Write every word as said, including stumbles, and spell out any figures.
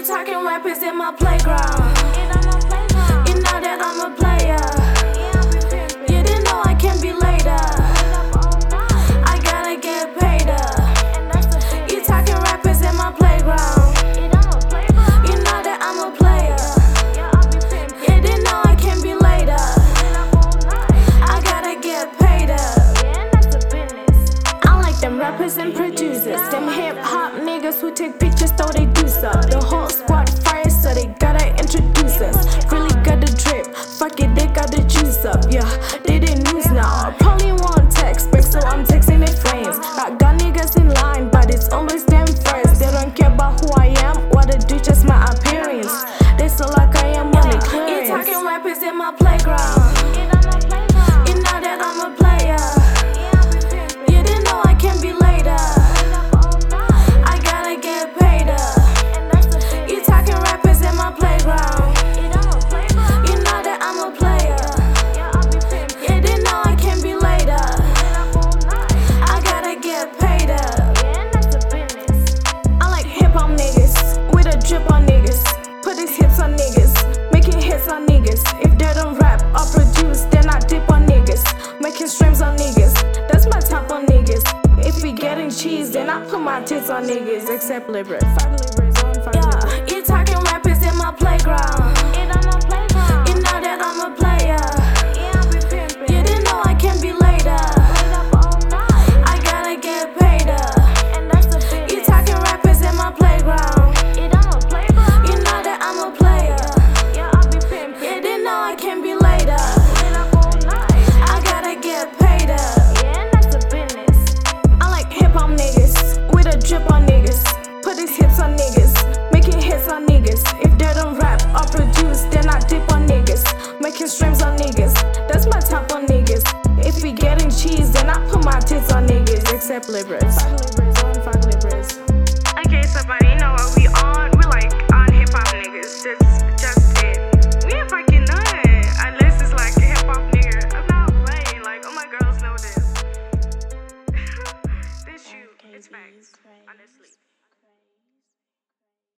You talking rappers in my playground. You know that I'm a player. You didn't know I can be later. I gotta get paid up. You talking rappers in my playground. You know that I'm a player. You didn't know I can be later. I gotta get paid up. I like them rappers and producers, them hip hop niggas who take pictures so they do so. The whole squad fire, so they gotta introduce us. Really got the drip, fuck it, they got the juice up. Yeah, they the news now. I probably won't text back, so I'm texting their friends. I got niggas in line, but it's always them first. They don't care about who I am, what I do, just my appearance. They so like I am on the clearance. You talking rappers in my playground. You know that I'm a player. You didn't know I can be later. I gotta get paid up. You talking rappers in my playground. You know that I'm a player. You didn't know I can be later. I gotta get paid up. I like hip hop niggas with a drip on niggas. Put these hits on niggas, making hits on niggas. If they don't rap or produce, then I dip on niggas, making streams on niggas. That's my top on niggas. If we getting cheese, then I put my tits on niggas. Except Libra. Yeah, you talking rappers in my playground. You know that I'm a player. You didn't know I can be later. I gotta get paid up. You talking rappers in my playground. You know that I'm a player. You didn't know I can be later. I gotta get paid up. I like hip hop niggas with a drip on niggas. Put these hits on niggas, making hits on niggas. If they don't rap or produce, then I dip on niggas, making streams on niggas. That's my top on niggas. If we getting cheese, then I put my tits on niggas. Except Libras.